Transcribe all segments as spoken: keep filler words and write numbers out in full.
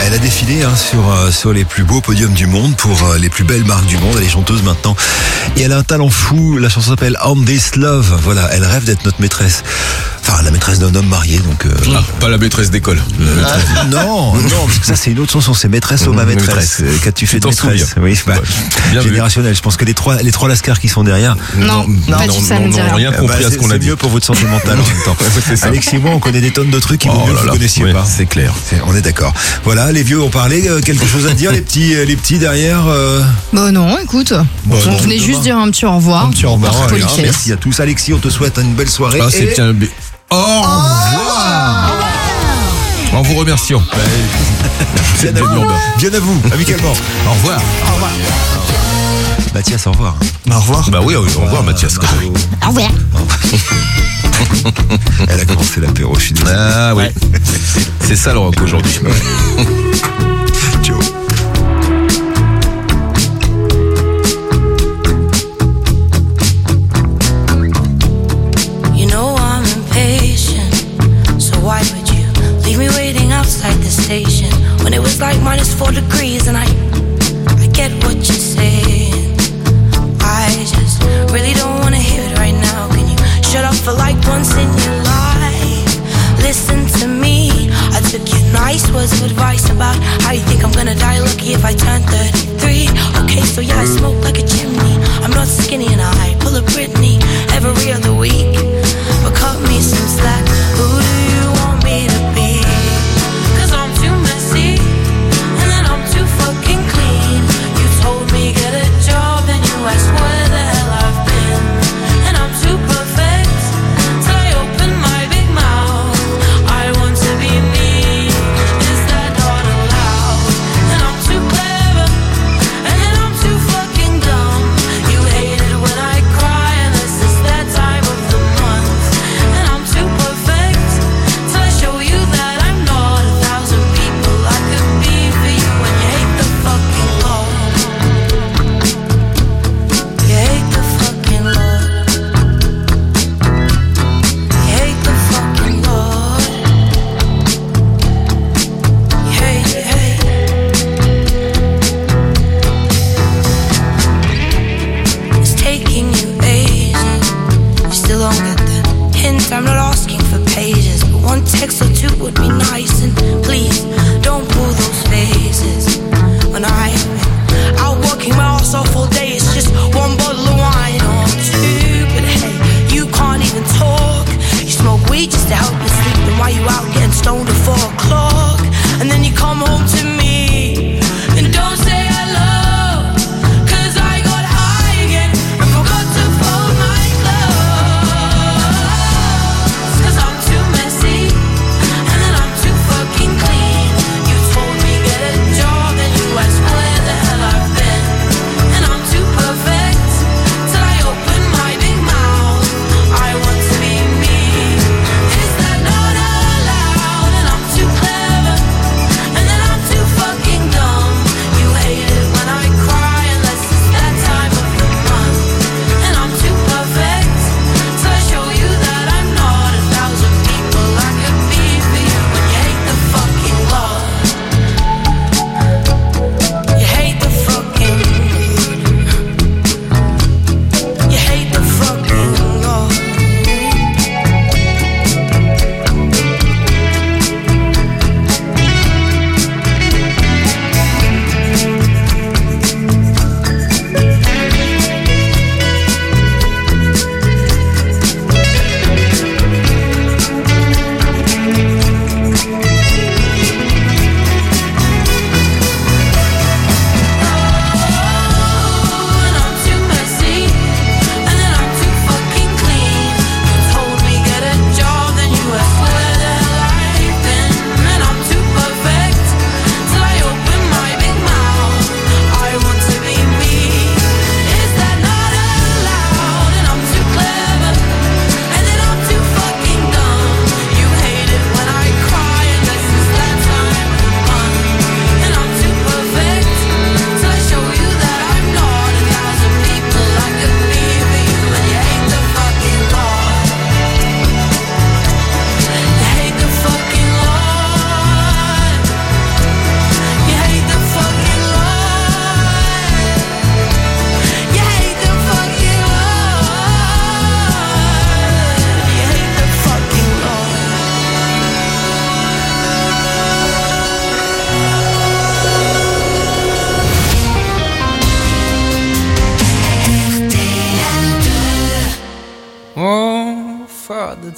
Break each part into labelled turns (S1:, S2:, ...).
S1: Elle a défilé hein, sur, euh, sur les plus beaux podiums du monde pour euh, les plus belles marques du monde. Elle est chanteuse maintenant. Et elle a un talent fou. La chanson s'appelle On This Love. Voilà, elle rêve d'être notre maîtresse. Enfin, la maîtresse d'un homme marié. Donc, euh...
S2: ah, pas la maîtresse d'école. La maîtresse.
S1: Ah, non, non, parce que ça c'est une autre chanson. C'est maîtresse ou ma maîtresse. maîtresse. Qu'as-tu fait de maîtresse? Oui, bah, ouais, générationnel. Je pense que les trois, les trois lascars qui sont derrière.
S3: Non, non, pas non, non,
S2: non, rien compris bah, à ce qu'on a dit.
S1: C'est mieux pour votre santé mentale en même temps. Alexis et moi, on connaît des tonnes de trucs qui oh vous ne connaissiez
S2: oui,
S1: pas.
S2: C'est clair.
S1: C'est, on est d'accord. Voilà, les vieux ont parlé. Euh, quelque chose à dire, les petits, les petits derrière. Euh...
S3: Bah non, écoute. Bon, on venait juste dire un petit au revoir.
S1: Un petit au revoir. Allez, hein, merci à tous. Alexis, on te souhaite une belle soirée.
S2: Ah,
S1: et...
S2: c'est bien. Au revoir. En vous remerciant.
S1: Bien à vous. Bien à vous, amicalement.
S2: Au revoir.
S3: Au revoir.
S1: Mathias, au revoir.
S2: Au revoir. Bah oui, au revoir, Mathias.
S3: Au revoir.
S1: Elle a commencé l'apéro, je suis désolé.
S2: Ah oui. C'est ça le rock aujourd'hui.
S1: Ciao.
S4: You know I'm impatient, so why would you leave me waiting outside the station when it was like minus four degrees and I, I get what you're saying. I just really don't wanna hear it right now. Can you shut up for like once in your life? Listen to me. I took your nice words of advice about how you think I'm gonna die lucky if I turn thirty-three. Okay, so yeah, I smoke like a chimney. I'm not skinny and I pull a Britney every other week. But cut me some slack. Who do you want me to be? Cause I'm too messy and then I'm too fucking clean. You told me get a job and you asked where the hell I've been. And I'm too perfect till I open my big mouth. I want to be me. Is that not allowed? And I'm too clever and then I'm too fucking dumb.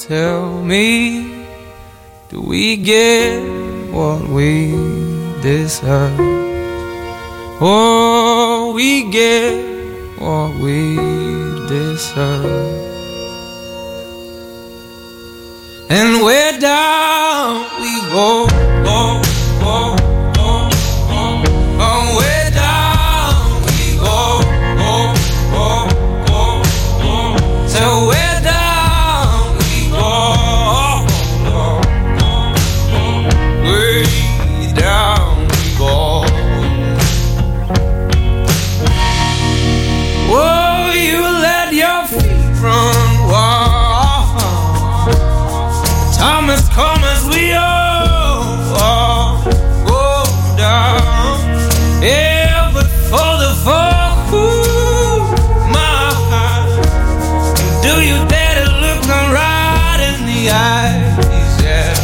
S5: tell me, do we get what we deserve? Oh, we get what we deserve. And where down we go, go, go, go, go. Oh, where down we go, go, go, go, go. So where down we go, go, go, go. Way down we go. Oh, you let your feet run wild. Time has come as we all, all go down. Yeah, but for the fall, ooh, my heart, do you dare to look them right in the eyes? Yeah.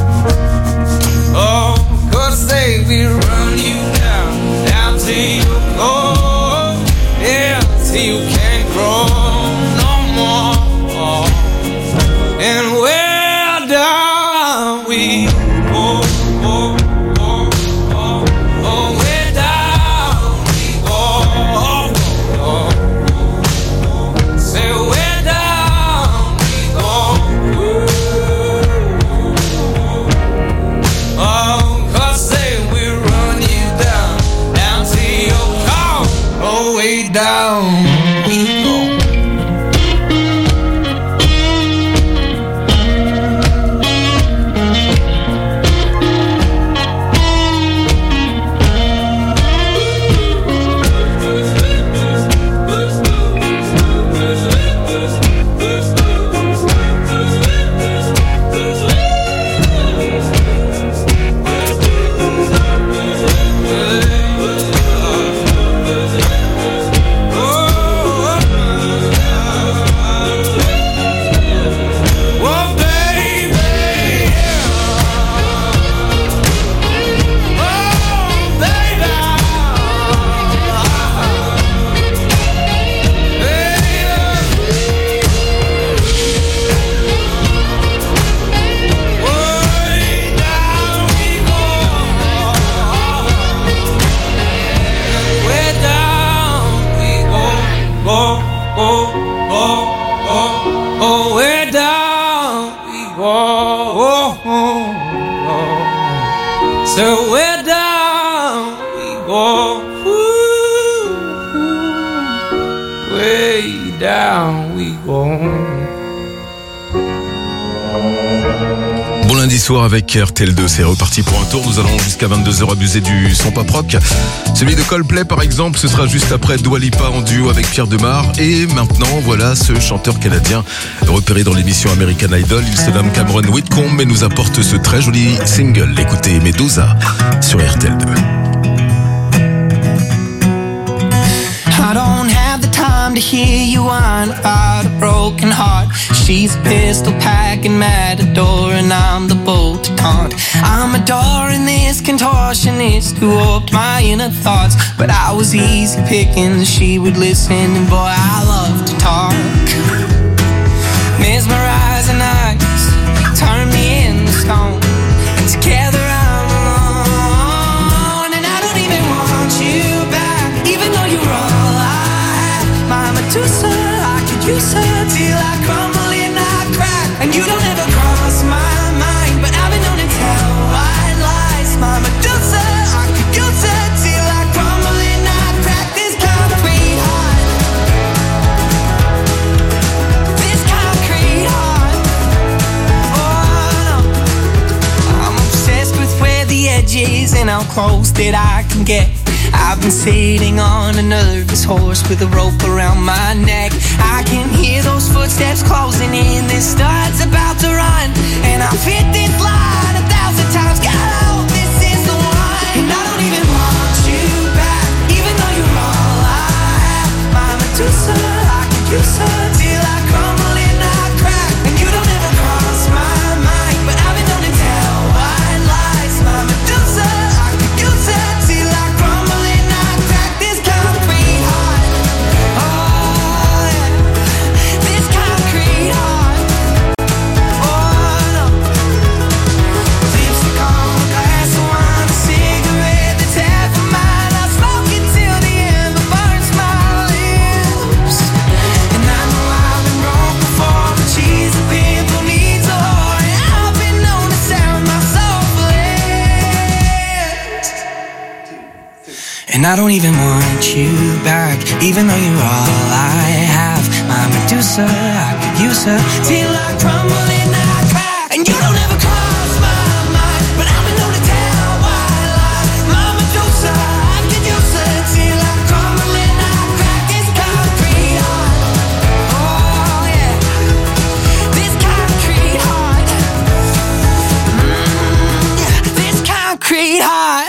S5: Oh, 'cause they will run you down, down till you go. Yeah, till you can't grow no more. And where down we go, go, go, go, oh, where down we go, go, go, say where down we go, oh, 'cause say we run you down, down to your car, oh, way down we go. So where down we go, ooh, way down we go.
S2: Bon lundi soir avec R T L deux, c'est reparti pour un tour. Nous allons jusqu'à vingt-deux heures abuser du son pop rock. Celui de Coldplay par exemple, ce sera juste après Dua Lipa en duo avec Pierre Demar. Et maintenant, voilà ce chanteur canadien repéré dans l'émission American Idol. Il se nomme Cameron Whitcomb et nous apporte ce très joli single. Écoutez Medusa sur R T L deux.
S6: I don't have the time to hear you whine about a broken heart. She's a pistol packing matador and I'm the bolt to taunt. I'm adoring this contortionist who warped my inner thoughts. But I was easy picking, she would listen and boy I love to talk. Mesmerizing eyes, turn me into stone. And together I'm alone. And I don't even want you back, even though you're all I have. My Medusa, I could use her till I crumble and I crack. And you don't ever cross my mind, but I've been known to tell white lies. My Medusa, I could use her till I crumble and I crack. This concrete heart, this concrete heart. Oh no, I'm obsessed with where the edge is and how close that I can get. I've been sitting on a nervous horse with a rope around my neck. I can hear those footsteps closing in, this star's about to run. And I've hit this line a thousand times, God, I hope this is the one. And I don't even want you back, even though you're all I have. My Medusa, I could use her till I crumble and I crack. And you don't ever cross my mind, but I've been known to tell white lies. My Medusa, I could use her till I crumble. Oh, yeah. This concrete heart. And I don't even want you back, even though you're all I have. My Medusa, I could use her till I crumble and I crack. And you don't ever cross my mind, but I've been known to tell white lies. My Medusa, I could use her till I crumble and I crack. This concrete heart, oh yeah, this concrete heart, mm, yeah, this concrete heart.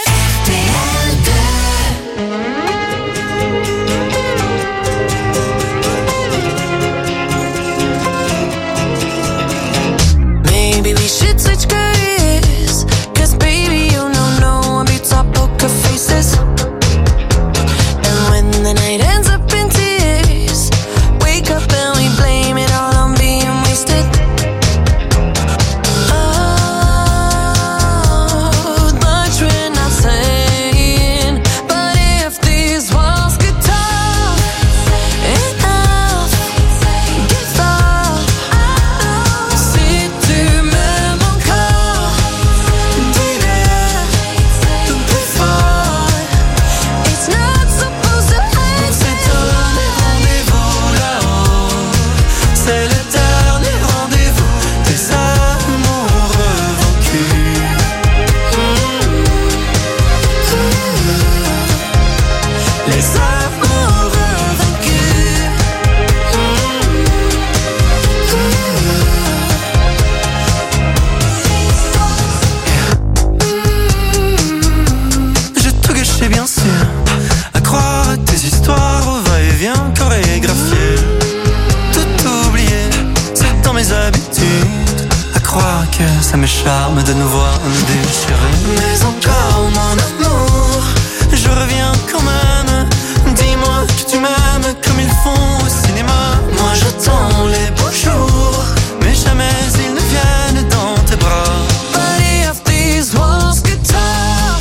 S7: Ça me charme de nous voir nous déchirer. Mais encore mon amour, je reviens quand même. Dis-moi que tu m'aimes comme ils font au cinéma. Moi j'attends les beaux jours, mais jamais ils ne viennent dans tes bras. But if these walls could talk,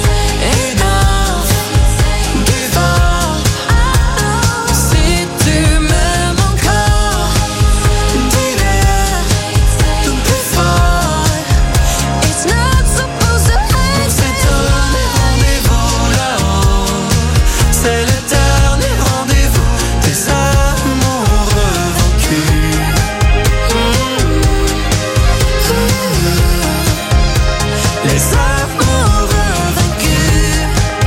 S7: enough, give up. Si tu m'aimes encore, dis-le de plus fort. It's not supposed to end. C'est le dernier rendez-vous là-haut. C'est le dernier rendez-vous des amoureux vaincus. Les amoureux vaincus.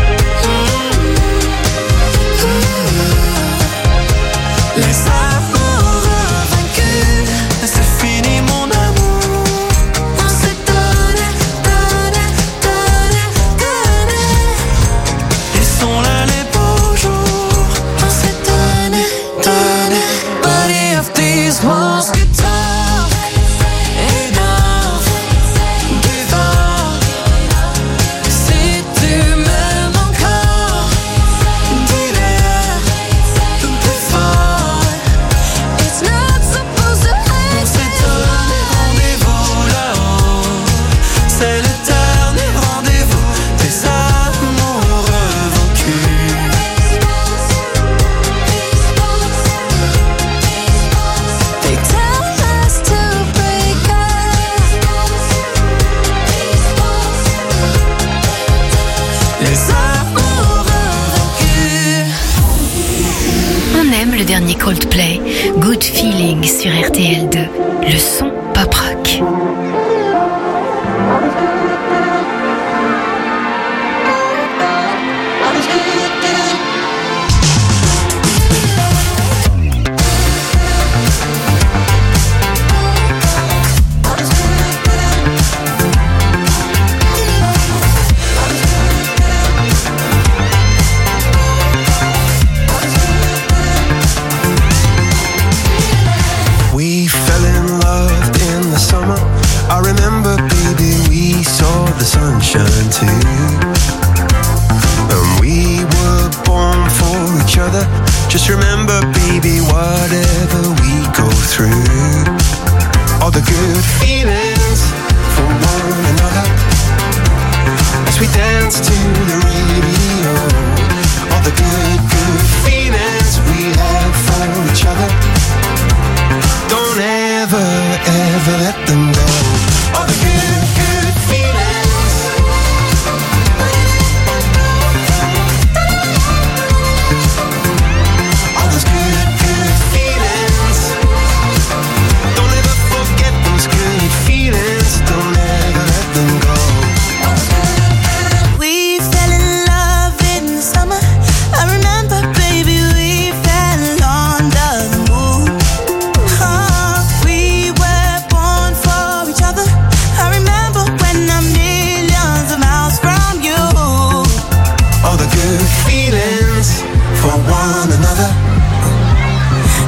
S7: Les amoureux vaincus. C'est fini mon amour. On s'est donné, donné, donné, donné. Ils sont là les beaux jours. On s'est donné, donné. But if these walls could talk, enough, give up. Si tu m'aimes encore, dis-le de plus fort. It's not supposed to end. C'est le dernier rendez-vous là-haut. C'est le dernier rendez-vous des amoureux vaincus. They tell us to break up. Les amoureux vaincus.
S8: On aime le dernier Coldplay, Good Feeling sur R T L deux, le son pop rock.
S9: We fell in love in the summer. I remember, baby, we saw the sunshine too. And we were born for each other. Just remember, baby, whatever we go through, all the good feelings for one another. As we dance to the radio, all the good, good feelings we have for each other. Don't ever, ever let them go. All the good, good feelings.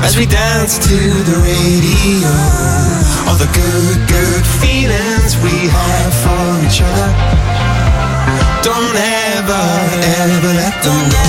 S9: as we dance to the radio. All the good, good feelings we have for each other. Don't ever, ever let them go.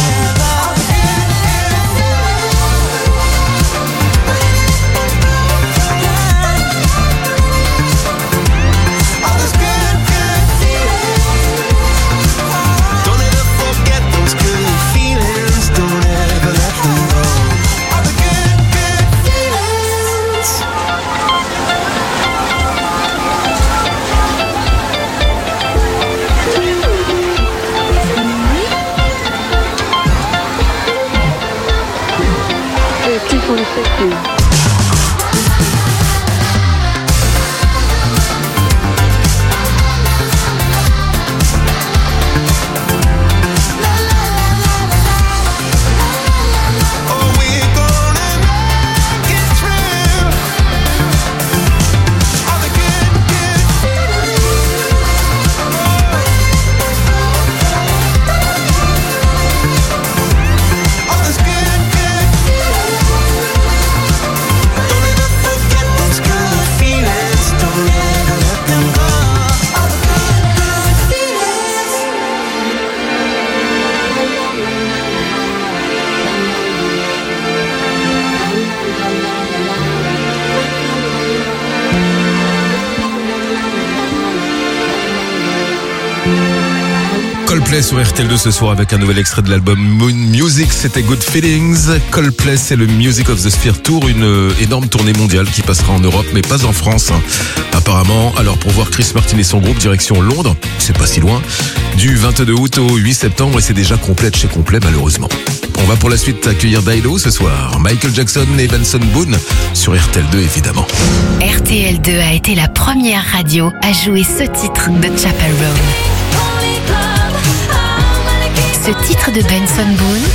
S2: Coldplay sur R T L deux ce soir avec un nouvel extrait de l'album Moon Music, c'était Good Feelings. Coldplay, c'est le Music of the Sphere Tour, une énorme tournée mondiale qui passera en Europe mais pas en France apparemment. Alors pour voir Chris Martin et son groupe, direction Londres, c'est pas si loin, du vingt-deux août au huit septembre, et c'est déjà complet de chez complet malheureusement. On va pour la suite accueillir Dido ce soir, Michael Jackson et Benson Boone sur R T L deux évidemment.
S8: R T L deux a été la première radio à jouer ce titre de Chapel Roan. Ce titre de Benson Boone,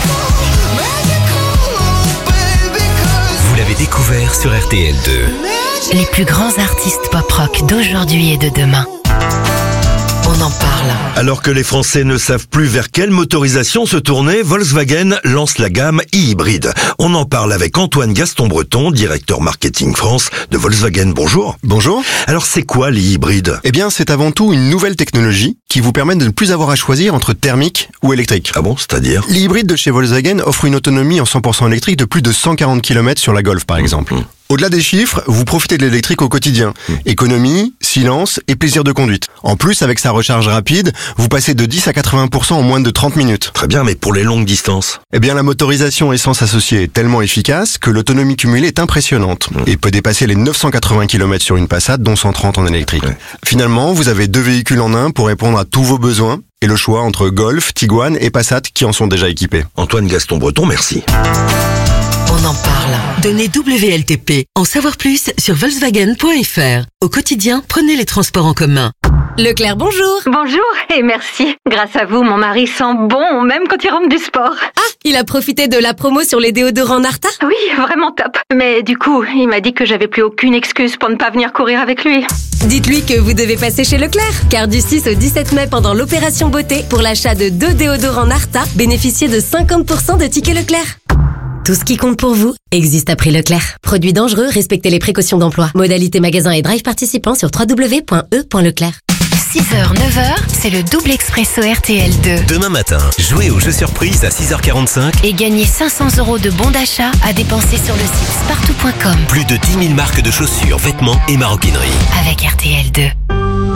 S10: vous l'avez découvert sur R T L deux.
S8: Les plus grands artistes pop-rock d'aujourd'hui et de demain. On en parle.
S11: Alors que les Français ne savent plus vers quelle motorisation se tourner, Volkswagen lance la gamme e-hybride. On en parle avec Antoine Gaston-Breton, directeur marketing France de Volkswagen. Bonjour.
S12: Bonjour.
S11: Alors c'est quoi l'e-hybride ?
S12: Eh bien, c'est avant tout une nouvelle technologie qui vous permet de ne plus avoir à choisir entre thermique ou électrique.
S11: Ah bon, c'est-à-dire ?
S12: L'e-hybride de chez Volkswagen offre une autonomie en cent pour cent électrique de plus de cent quarante kilomètres sur la Golf par exemple. Mmh. Au-delà des chiffres, vous profitez de l'électrique au quotidien. Mmh. Économie, silence et plaisir de conduite. En plus, avec sa recharge rapide, vous passez de dix à quatre-vingts pour cent en moins de trente minutes.
S11: Très bien, mais pour les longues distances ?
S12: Eh bien, la motorisation essence associée est tellement efficace que l'autonomie cumulée est impressionnante mmh. et peut dépasser les neuf cent quatre-vingts kilomètres sur une Passat, dont cent trente en électrique. Ouais. Finalement, vous avez deux véhicules en un pour répondre à tous vos besoins et le choix entre Golf, Tiguan et Passat qui en sont déjà équipés.
S11: Antoine Gaston-Breton, merci.
S13: On en parle. Donnez W L T P. En savoir plus sur Volkswagen point F R. Au quotidien, prenez les transports en commun.
S14: Leclerc, bonjour.
S15: Bonjour et merci. Grâce à vous, mon mari sent bon, même quand il rentre du sport.
S14: Ah, il a profité de la promo sur les déodorants Narta ?
S15: Oui, vraiment top. Mais du coup, il m'a dit que j'avais plus aucune excuse pour ne pas venir courir avec lui.
S14: Dites-lui que vous devez passer chez Leclerc. Car du six au dix-sept mai, pendant l'opération beauté, pour l'achat de deux déodorants Narta, bénéficiez de cinquante pour cent de tickets Leclerc. Tout ce qui compte pour vous existe à prix Leclerc. Produits dangereux, respectez les précautions d'emploi. Modalité magasin et drive participants sur w w w point e point leclerc.
S8: six heures neuf heures, c'est le double expresso R T L deux.
S10: Demain matin, jouez au jeu surprise à six heures quarante-cinq
S8: et gagnez cinq cents euros de bons d'achat à dépenser sur le site spartou point com.
S10: Plus de dix mille marques de chaussures, vêtements et maroquinerie.
S8: Avec R T L deux.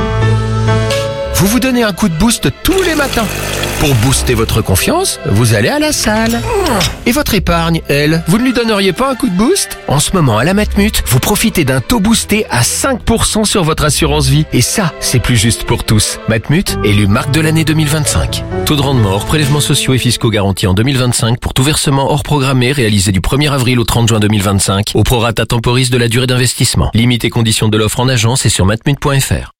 S16: Vous vous donnez un coup de boost tous les matins. Pour booster votre confiance, vous allez à la salle. Et votre épargne, elle, vous ne lui donneriez pas un coup de boost ? En ce moment, à la Matmut, vous profitez d'un taux boosté à cinq pour cent sur votre assurance vie. Et ça, c'est plus juste pour tous. Matmut, élu marque de l'année deux mille vingt-cinq. Taux de rendement hors prélèvements sociaux et fiscaux garantis en deux mille vingt-cinq pour tout versement hors programmé réalisé du premier avril au trente juin deux mille vingt-cinq au prorata temporis de la durée d'investissement. Limite et conditions de l'offre en agence et sur matmut point F R.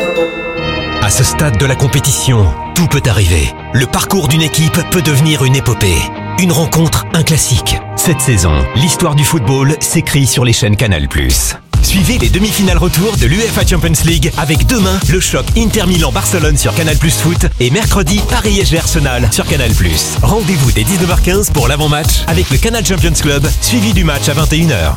S10: À ce stade de la compétition, tout peut arriver. Le parcours d'une équipe peut devenir une épopée. Une rencontre, un classique. Cette saison, l'histoire du football s'écrit sur les chaînes Canal plus. Suivez les demi-finales retour de l'UEFA Champions League avec demain le choc Inter Milan-Barcelone sur Canal Plus Foot et mercredi Paris S G Arsenal sur Canal Plus. Rendez-vous dès dix-neuf heures quinze pour l'avant-match avec le Canal Champions Club, suivi du match à vingt et une heures.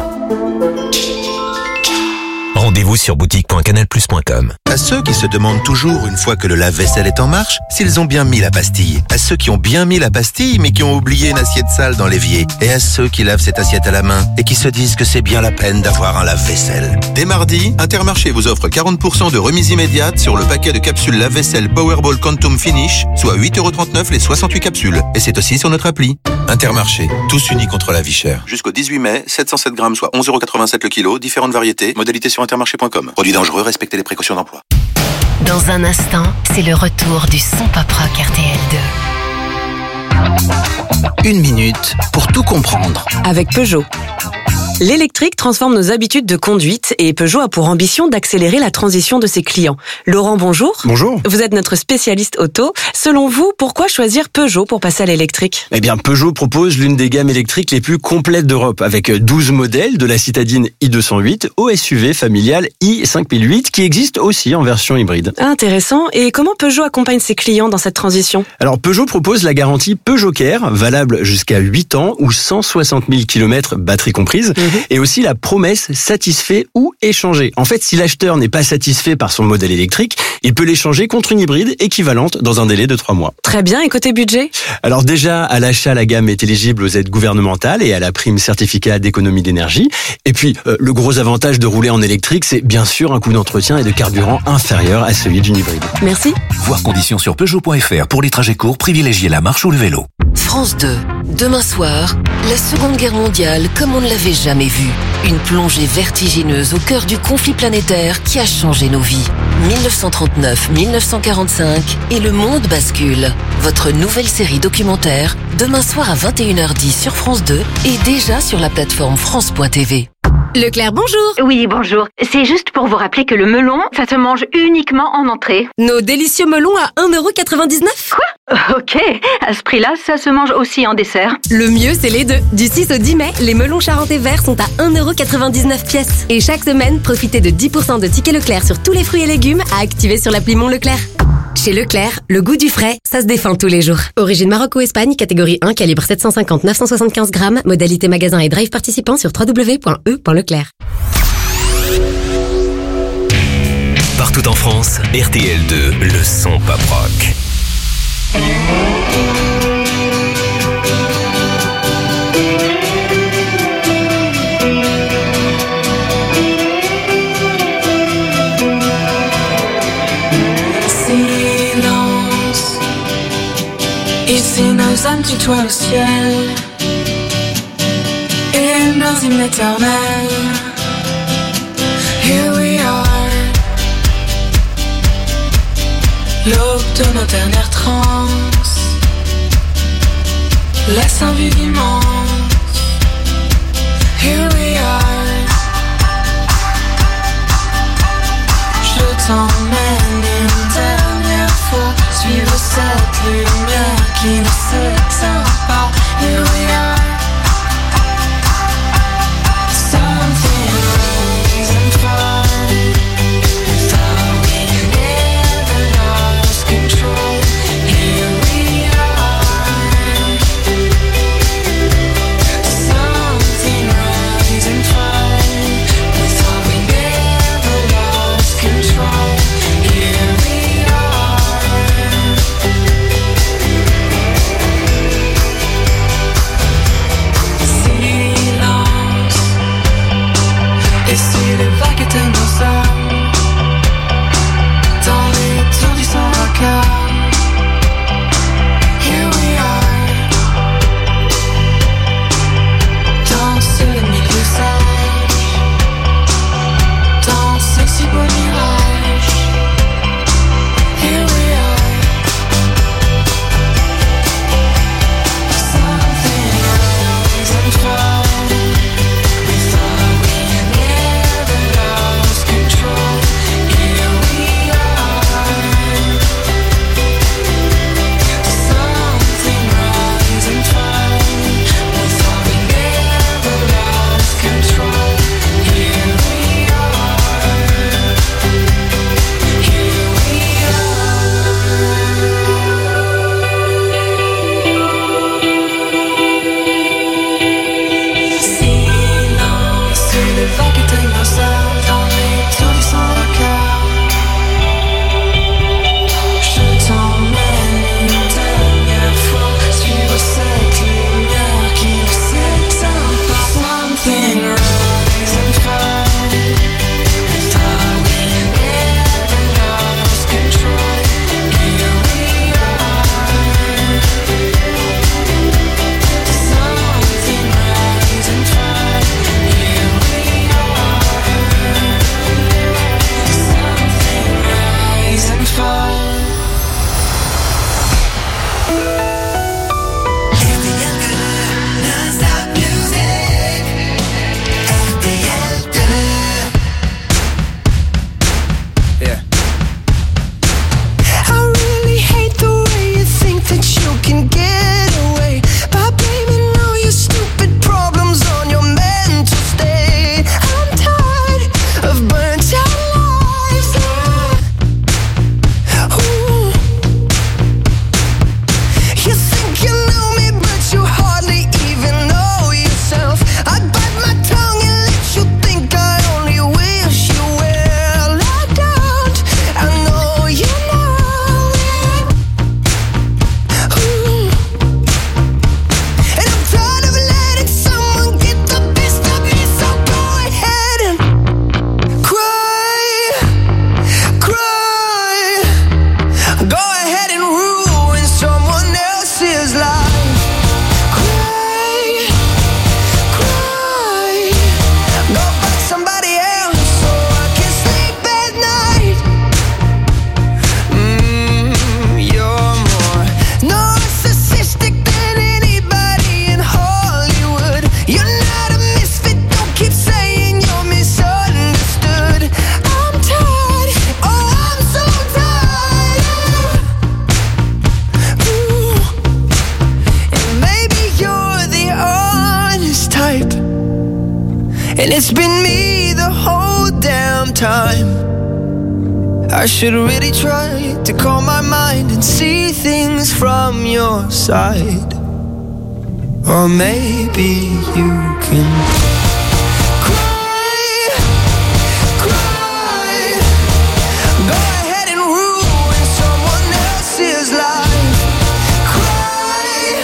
S10: Rendez-vous sur boutique point canal plus point com.
S17: À ceux qui se demandent toujours, une fois que le lave-vaisselle est en marche, s'ils ont bien mis la pastille. À ceux qui ont bien mis la pastille, mais qui ont oublié une assiette sale dans l'évier. Et à ceux qui lavent cette assiette à la main et qui se disent que c'est bien la peine d'avoir un lave-vaisselle. Dès mardi, Intermarché vous offre quarante pour cent de remise immédiate sur le paquet de capsules lave-vaisselle Powerball Quantum Finish, soit huit euros trente-neuf les soixante-huit capsules. Et c'est aussi sur notre appli. Intermarché, tous unis contre la vie chère. Jusqu'au dix-huit mai, sept cent sept grammes, soit onze euros quatre-vingt-sept le kilo, différentes variétés, modalités sur intermarché point com. Produit dangereux, respectez les précautions d'emploi.
S8: Dans un instant, c'est le retour du son pop rock R T L deux.
S18: Une minute pour tout comprendre.
S19: Avec Peugeot. L'électrique transforme nos habitudes de conduite et Peugeot a pour ambition d'accélérer la transition de ses clients. Laurent, bonjour.
S12: Bonjour.
S19: Vous êtes notre spécialiste auto. Selon vous, pourquoi choisir Peugeot pour passer à l'électrique ?
S20: Eh bien, Peugeot propose l'une des gammes électriques les plus complètes d'Europe, avec douze modèles, de la citadine i deux cent huit au S U V familial i cinq mille huit, qui existe aussi en version hybride.
S19: Intéressant. Et comment Peugeot accompagne ses clients dans cette transition ?
S20: Alors, Peugeot propose la garantie Peugeot Care, valable jusqu'à huit ans ou cent soixante mille kilomètres, batterie comprise, mmh. et aussi la promesse satisfait ou échangé. En fait, si l'acheteur n'est pas satisfait par son modèle électrique, il peut l'échanger contre une hybride équivalente dans un délai de trois mois.
S19: Très bien. Et côté budget ?
S20: Alors déjà, à l'achat, la gamme est éligible aux aides gouvernementales et à la prime certificat d'économie d'énergie. Et puis, euh, le gros avantage de rouler en électrique, c'est bien sûr un coût d'entretien et de carburant inférieur à celui d'une hybride.
S19: Merci.
S10: Voir conditions sur Peugeot point F R. Pour les trajets courts, privilégiez la marche ou le vélo.
S8: France deux. Demain soir, la Seconde Guerre mondiale comme on ne l'avait jamais vue. Une plongée vertigineuse au cœur du conflit planétaire qui a changé nos vies. dix-neuf cent trente-neuf à dix-neuf cent quarante-cinq et le monde bascule. Votre nouvelle série documentaire, demain soir à vingt et une heures dix sur France deux et déjà sur la plateforme France point T V.
S15: Leclerc, bonjour. Oui, bonjour. C'est juste pour vous rappeler que le melon, ça se mange uniquement en entrée.
S14: Nos délicieux melons à un euro quatre-vingt-dix-neuf.
S15: Quoi ? Ok, à ce prix-là, ça se mange aussi en dessert.
S14: Le mieux, c'est les deux. Du six au dix mai, les melons charentais verts sont à un euro quatre-vingt-dix-neuf pièces. Et chaque semaine, profitez de dix pour cent de tickets Leclerc sur tous les fruits et légumes à activer sur l'appli Mon Leclerc. Chez Leclerc, le goût du frais, ça se défend tous les jours. Origine Maroc ou Espagne, catégorie un, calibre sept cent cinquante à neuf cent soixante-quinze grammes, modalité magasin et drive participant sur w w w point e point leclerc.
S10: Partout en France, R T L deux, le son pop rock.
S6: Ici nos âmes tutoient le ciel et nos hymnes éternels. Here we are, l'aube de nos dernières transes, laisse un vide immense. Here we are, je t'emmène une dernière fois, suivre cette lumière qui ne s'éteint pas. Here we are, something rising fire. Thought we never lost control. Here we are, something rising fire. We thought we never lost control. Here we are. And it's been me the whole damn time. I should really try to calm my mind and see things from your side. Or maybe you can cry, cry. Go ahead and ruin someone else's life. Cry,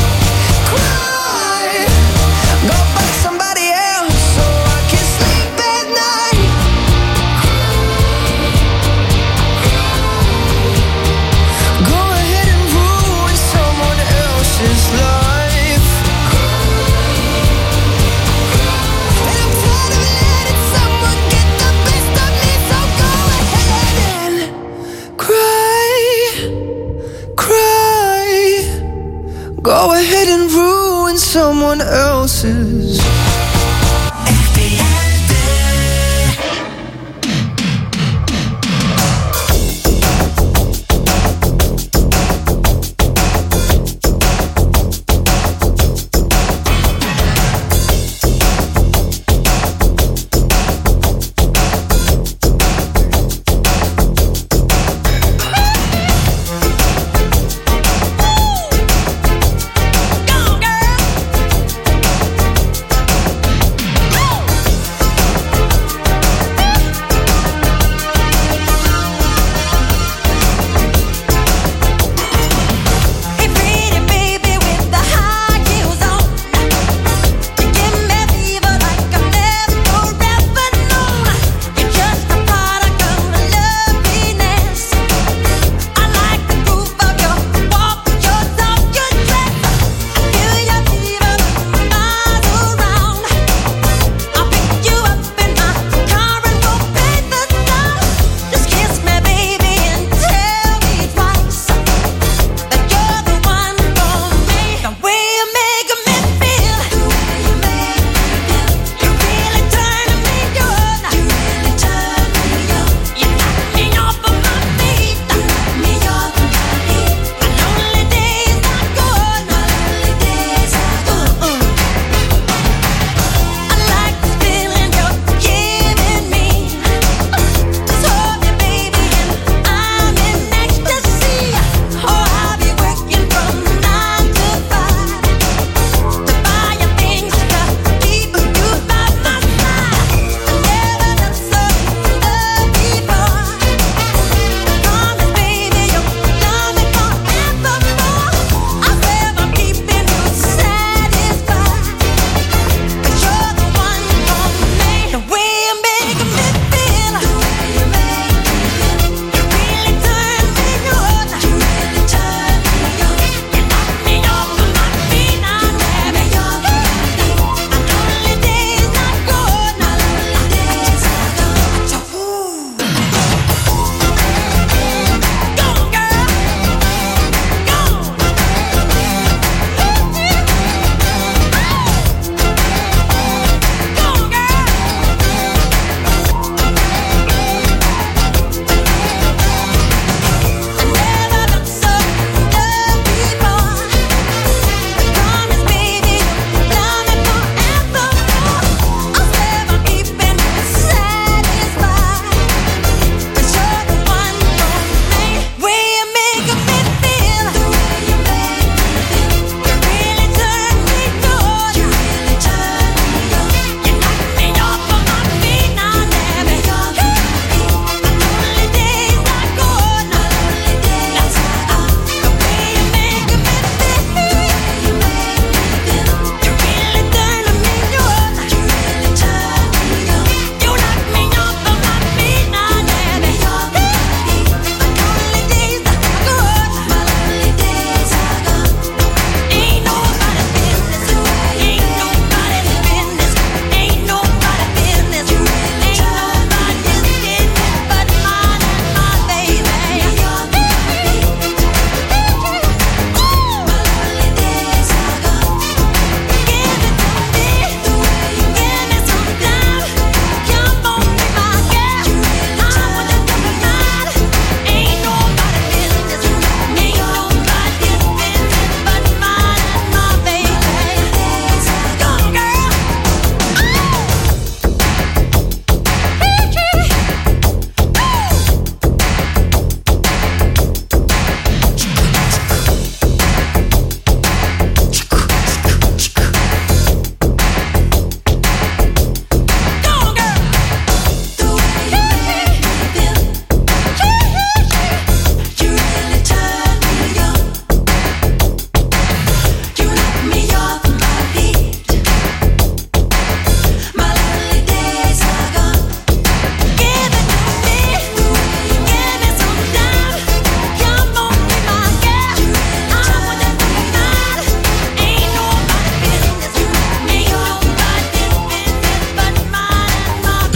S6: cry. Go find somebody else so I can sleep at night. Go ahead and ruin someone else's life. And I'm tired of letting someone get the best of me, so go ahead and cry, cry. Go ahead and ruin someone else's.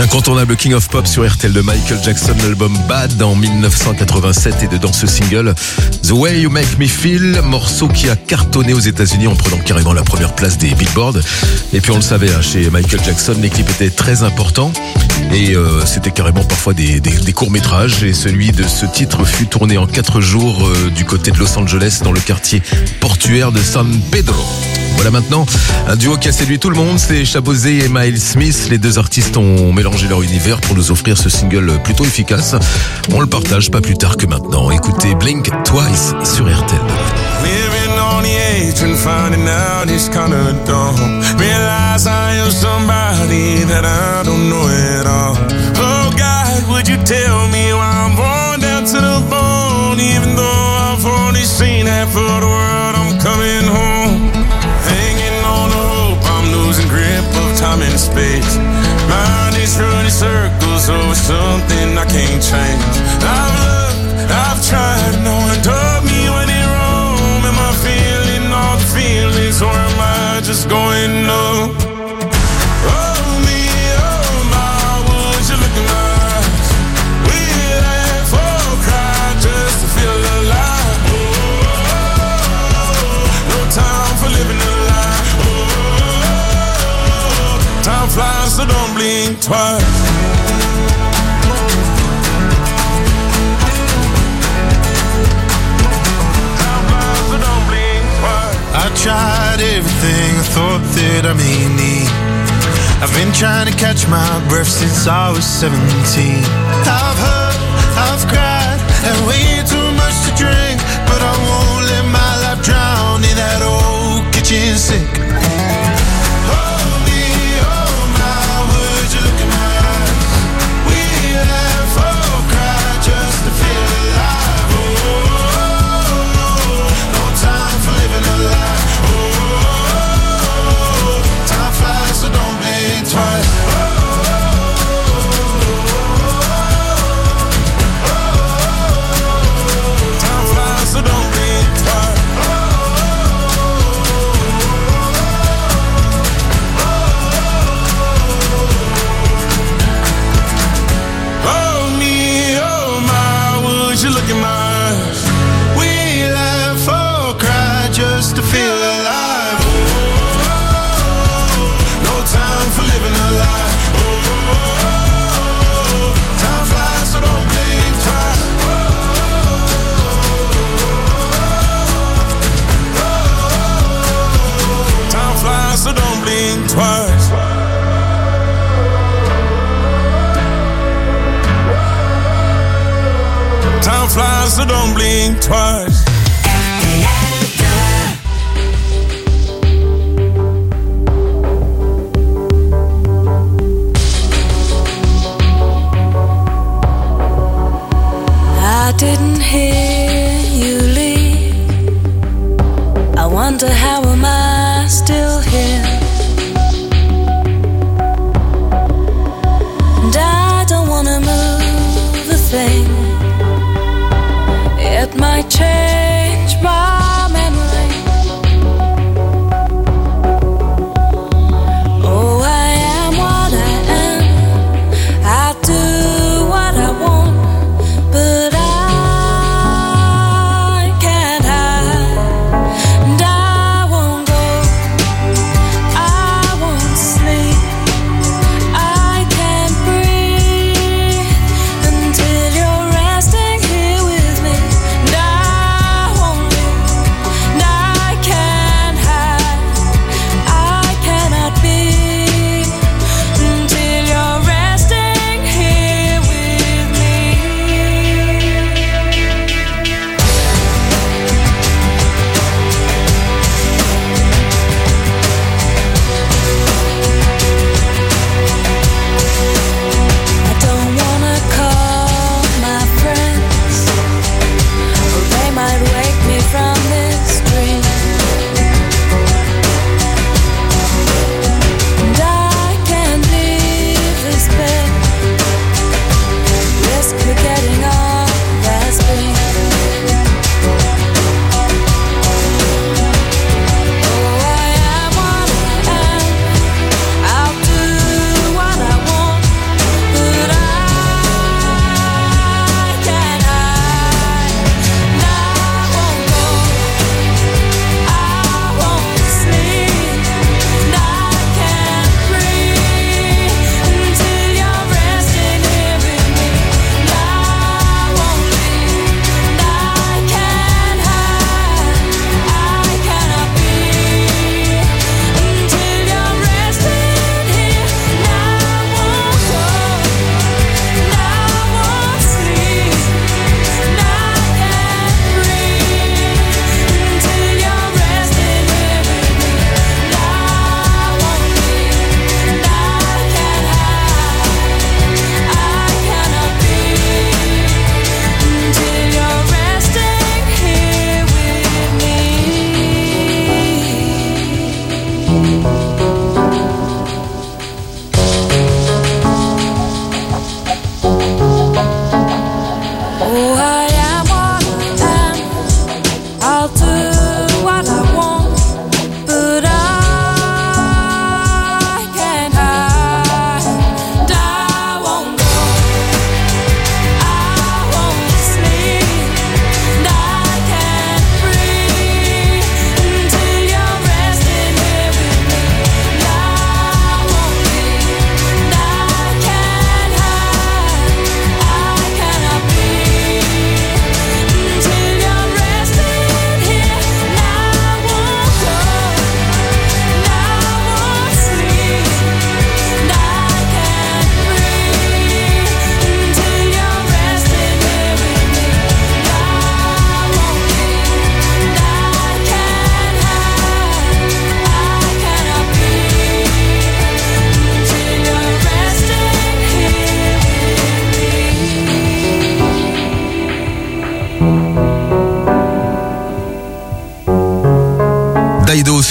S2: Incontournable King of Pop sur R T L de Michael Jackson, l'album Bad en dix-neuf cent quatre-vingt-sept, et dedans ce single The Way You Make Me Feel, morceau qui a cartonné aux États-Unis en prenant carrément la première place des Billboard. Et puis on le savait, hein, chez Michael Jackson, les clips étaient très importants et euh, c'était carrément parfois des, des, des courts-métrages. Et celui de ce titre fut tourné en quatre jours euh, du côté de Los Angeles, dans le quartier portuaire de San Pedro. Voilà maintenant un duo qui a séduit tout le monde, c'est Shabozé et Miles Smith. Les deux artistes ont mélangé leur univers pour nous offrir ce single plutôt efficace. On le partage pas plus tard que maintenant. Écoutez Blink Twice sur R T L.
S9: Living on the edge and finding out it's kinda dumb. Realize I am somebody that I don't know at all. Oh God, would you tell me why I'm born down to the bone? Even though I've only seen half of the world, I'm coming home. Hanging on the hope, I'm losing grip of time and space. Mind is running circles over something I can't change. I've looked, I've tried, no one told me when it wrong. Am I feeling all the feelings, or am I just going numb? Oh me, oh my, would you look in my eyes? We laugh or cry just to feel alive. Oh, no time for living a lie. Oh, time flies, so don't blink twice.
S21: I tried everything I thought that I may need. I've been trying to catch my breath since I was seventeen. I've hurt, I've cried, and way too much to drink, but I won't let my life drown in that old kitchen sink. Oh me, oh my, would you look in my eyes? We laugh or cry just to feel alive. Oh, no time for living a lie. Twice. Time flies, so don't blink twice. Oh me, oh my, would you look in my eyes? We laugh or cry just to feel alive. Time for living a lie. Oh, time flies, so don't blink twice. Oh, time flies, so don't blink twice. Time flies, so don't blink twice.
S4: I didn't hear you leave. I wonder how am I still here? And I don't wanna move a thing. It might change my memory. Oh, I am what I am. I do what I want, but I can't hide, and I won't go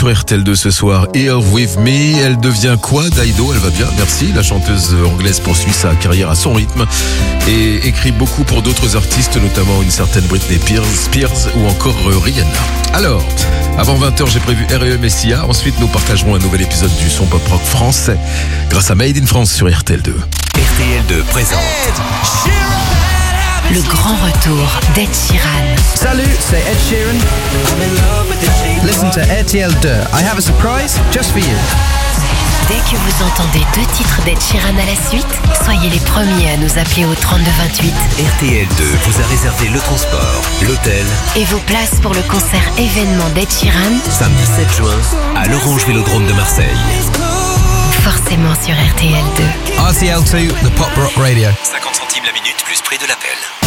S2: sur R T L deux ce soir. Here With Me, elle devient quoi, Dido? Elle va bien, merci. La chanteuse anglaise poursuit sa carrière à son rythme et écrit beaucoup pour d'autres artistes, notamment une certaine Britney Spears ou encore Rihanna. Alors, avant vingt heures, j'ai prévu R E M et Sia. Ensuite, nous partagerons un nouvel épisode du son pop rock français grâce à Made in France sur R T L deux.
S10: R T L deux présente
S8: Le grand retour d'Ed Sheeran.
S3: Salut, c'est Ed Sheeran. Listen to R T L deux. I have a surprise just for you.
S8: Dès que vous entendez deux titres d'Ed Sheeran à la suite, soyez les premiers à nous appeler au trente-deux vingt-huit.
S10: R T L deux vous a réservé le transport, l'hôtel
S8: et vos places pour le concert événement d'Ed Sheeran
S10: samedi sept juin à l'Orange Vélodrome de Marseille.
S8: Forcément sur R T L deux.
S3: R T L deux, the pop rock radio.
S10: cinquante centimes la minute plus prix de l'appel.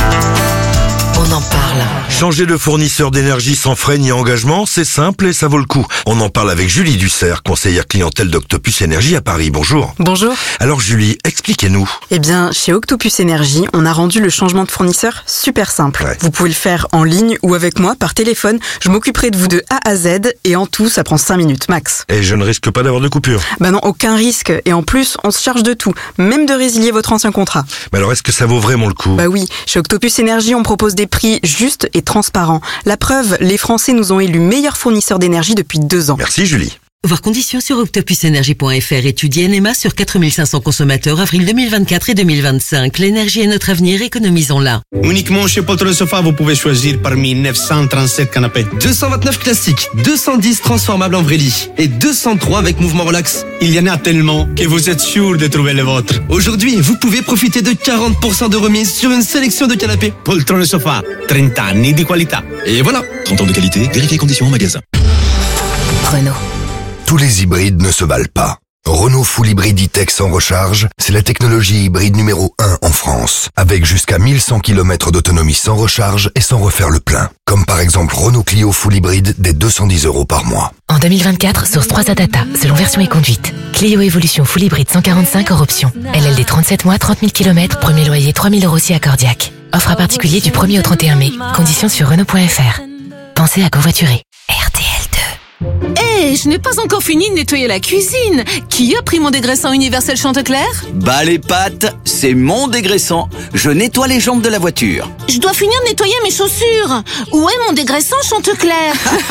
S8: On en parle.
S11: Changer de fournisseur d'énergie sans frais ni engagement, c'est simple et ça vaut le coup. On en parle avec Julie Dussert, conseillère clientèle d'Octopus Énergie à Paris. Bonjour.
S22: Bonjour.
S11: Alors Julie, expliquez-nous.
S22: Eh bien, chez Octopus Énergie, on a rendu le changement de fournisseur super simple. Ouais. Vous pouvez le faire en ligne ou avec moi par téléphone. Je m'occuperai de vous de A à Z et en tout, ça prend cinq minutes max.
S11: Et je ne risque pas d'avoir de coupure?
S22: Bah non, aucun risque. Et en plus, on se charge de tout, même de résilier votre ancien contrat.
S11: Mais alors, est-ce que ça vaut vraiment le coup?
S22: Bah oui, chez Octopus Énergie, on propose des prix justes et transparents. La preuve, les Français nous ont élus meilleurs fournisseurs d'énergie depuis deux ans.
S11: Merci Julie.
S13: Voir conditions sur octopus énergie point f r. Étudiez N M A sur quatre mille cinq cents consommateurs avril deux mille vingt-quatre et deux mille vingt-cinq. L'énergie est notre avenir, économisons-la.
S23: Uniquement chez Poltron Sofa, vous pouvez choisir parmi neuf cent trente-sept canapés.
S24: deux cent vingt-neuf classiques, deux cent dix transformables en vrai lit et deux cent trois avec mouvement relax.
S23: Il y en a tellement que vous êtes sûr de trouver le vôtre.
S24: Aujourd'hui, vous pouvez profiter de quarante pour cent de remise sur une sélection de canapés.
S23: Poltron Sofa, trente anni di qualità.
S24: Et voilà,
S10: trente ans de qualité, vérifiez conditions en magasin.
S8: Renault.
S25: Tous les hybrides ne se valent pas. Renault Full Hybrid E-Tech sans recharge, c'est la technologie hybride numéro un en France, avec jusqu'à mille cent kilomètres d'autonomie sans recharge et sans refaire le plein. Comme par exemple Renault Clio Full Hybrid dès deux cent dix euros par mois.
S8: En deux mille vingt-quatre, source trois à data, selon version et conduite. Clio Evolution Full Hybrid cent quarante-cinq hors option. L L D trente-sept mois, trente mille kilomètres, premier loyer trois mille euros si accordiaque. Offre à particulier du premier au trente et un mai. Conditions sur Renault point F R. Pensez à covoiturer. R T L deux.
S26: Hé, hey, je n'ai pas encore fini de nettoyer la cuisine. Qui a pris mon dégraissant universel Chantecler?
S18: Bah les pattes, c'est mon dégraissant. Je nettoie les jambes de la voiture.
S26: Je dois finir de nettoyer mes chaussures. Où est mon dégraissant Chantecler?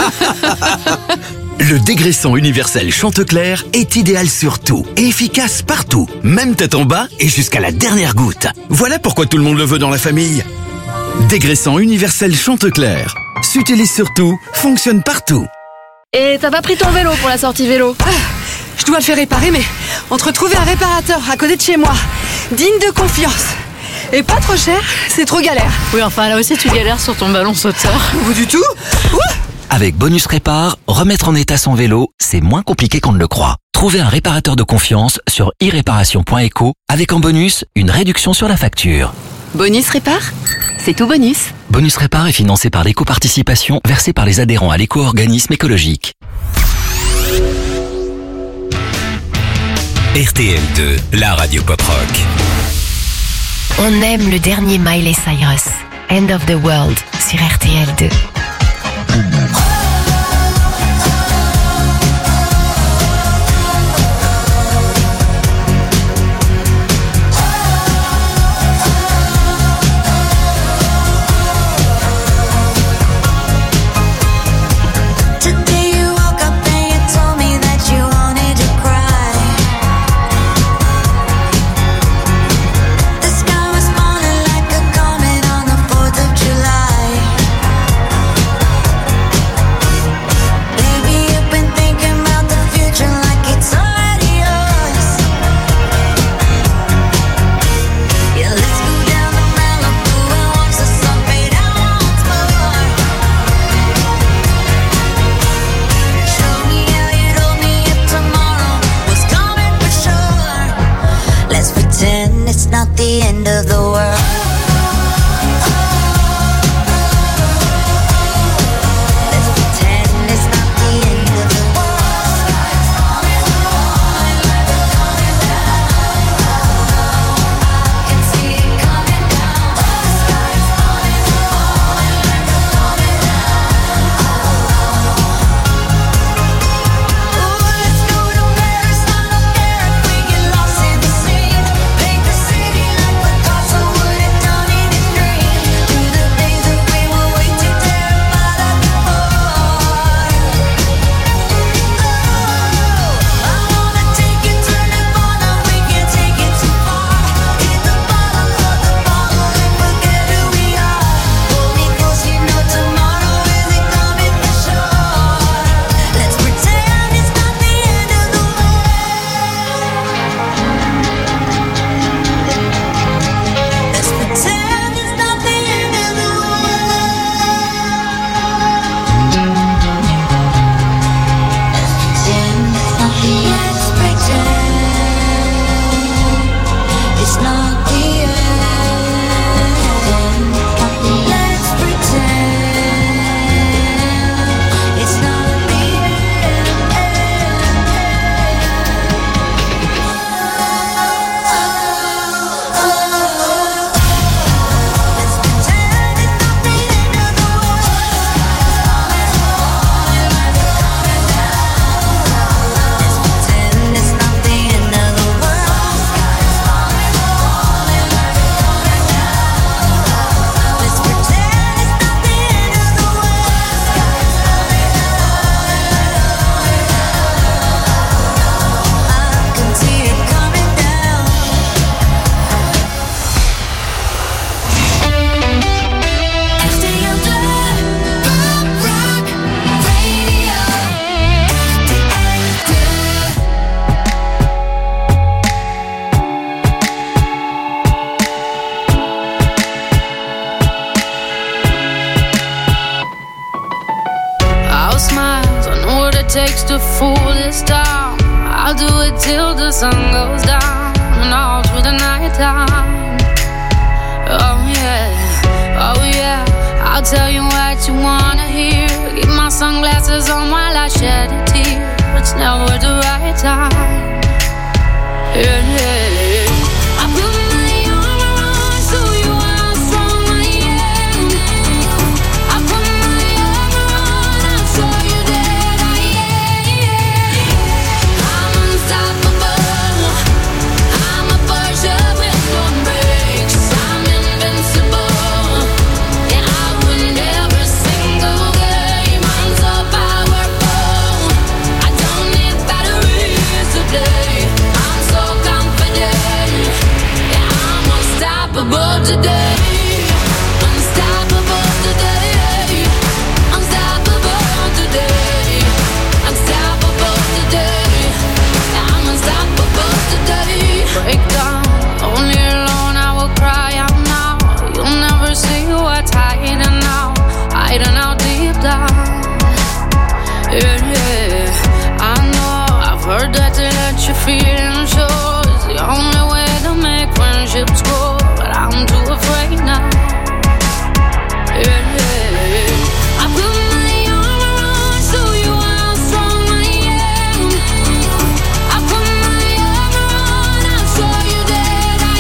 S18: Le dégraissant universel Chantecler est idéal sur tout et efficace partout, même tête en bas et jusqu'à la dernière goutte. Voilà pourquoi tout le monde le veut dans la famille. Dégraissant universel Chantecler. S'utilise sur tout, fonctionne partout.
S27: Et t'as pas pris ton vélo pour la sortie vélo?
S28: Ah, je dois le faire réparer, mais entre trouver un réparateur à côté de chez moi, digne de confiance, et pas trop cher, c'est trop galère.
S27: Oui, enfin là aussi tu galères sur ton ballon sauteur.
S28: Ou du tout. Ouh.
S18: Avec Bonus Répar, remettre en état son vélo, c'est moins compliqué qu'on ne le croit. Trouvez un réparateur de confiance sur i réparation point eco avec en bonus une réduction sur la facture.
S27: Bonus Répar, c'est tout bonus.
S18: Bonus Répar est financé par l'éco-participation versée par les adhérents à l'éco-organisme écologique.
S10: R T L deux, la radio pop rock.
S8: On aime le dernier Miley Cyrus, End of the World, sur R T L deux.
S4: It's not the end of the world. Let's pretend it's not the end of the world. I can see it coming down. The sky's falling, falling, coming down.
S1: takes to fool this town. I'll do it till the sun goes down and all through the night time. Oh yeah, oh yeah, I'll tell you what you wanna hear. Keep my sunglasses on while I shed a tear. It's never the right time. Yeah, yeah, yeah. I put my arm around, show you how strong I am. I put my arm around, I'll show you that I am. I'm unstoppable. I'm a Porsche with no brakes. I'm invincible. Yeah, I win every single game. I'm so powerful. I don't need batteries to play. I'm so confident. Yeah, I'm unstoppable today. Unstoppable today. Unstoppable today. Unstoppable today. Yeah, I'm unstoppable today. Break down, only alone I will cry out now. You'll never see what's hiding now, hiding out deep down. Yeah, yeah, I know, I've heard that to let your feelings show is the only way to make friendships grow, but I'm too afraid now. Yeah, yeah, yeah. I put my arm around, show you how strong I am. I put my arm around, I'll show you that I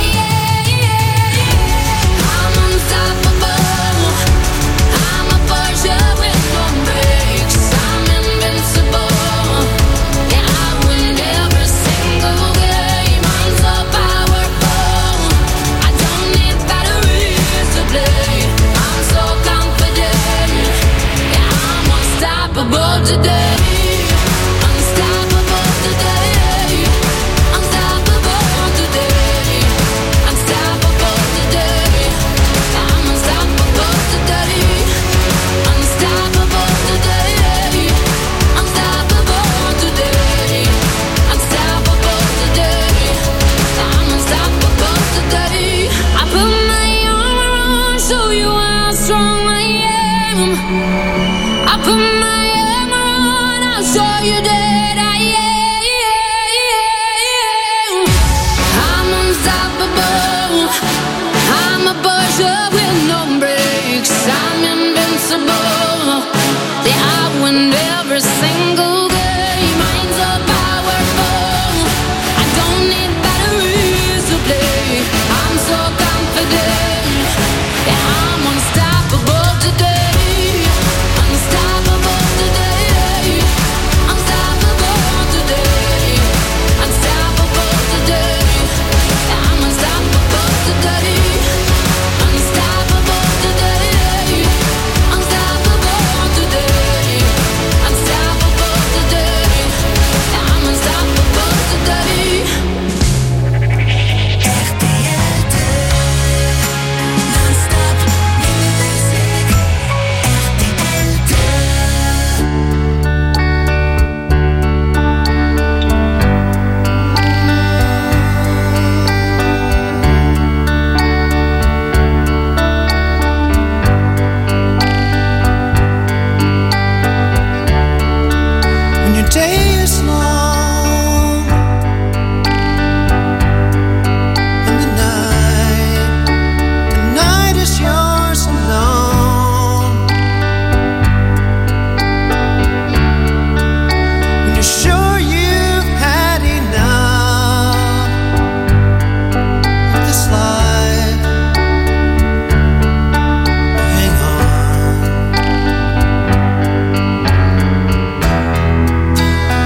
S1: am. I'm unstoppable. I'm a Porsche with no brakes. I'm invincible. Yeah, I win every single game. I'm so powerful. I don't need batteries to play. I'm so confident. Yeah, I'm unstoppable today. Unstoppable today. Unstoppable today. Unstoppable today. I'm unstoppable today. Unstoppable today. Unstoppable today. Unstoppable today. I'm unstoppable today. I put my arm around, show you how strong I am. I put my arm around, I'll show you that I am. I'm unstoppable. I'm a Porsche with no brakes. I'm invincible. Yeah, I win every single game. I'm so powerful. I don't need batteries to play. I'm so confident. Yeah, I'm unstoppable today. Unstoppable today. Unstoppable today. Unstoppable today. Yeah, I'm unstoppable today. Unstoppable today. Unstoppable today. Unstoppable today. Yeah, I'm unstoppable today.
S21: When your day is long and the night, the night is yours alone. When you're sure you've had enough of this life, hang on.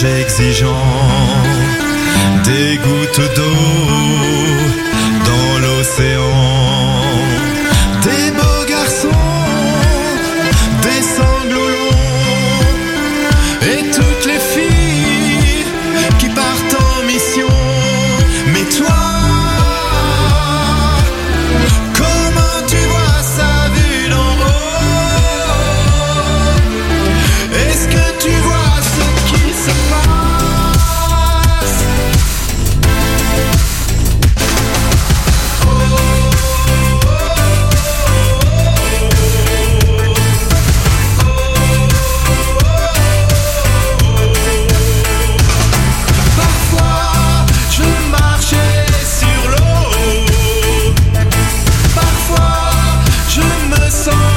S5: exigeant, des gouttes d'eau dans l'océan, des beaux garçons, des sanglots longs, et toutes les filles qui partent en mission. Mais toi, comment tu vois ça vu d'en haut? Est-ce que tu vois ce qui se passe? Parfois, je marchais sur l'eau. Parfois, je me sens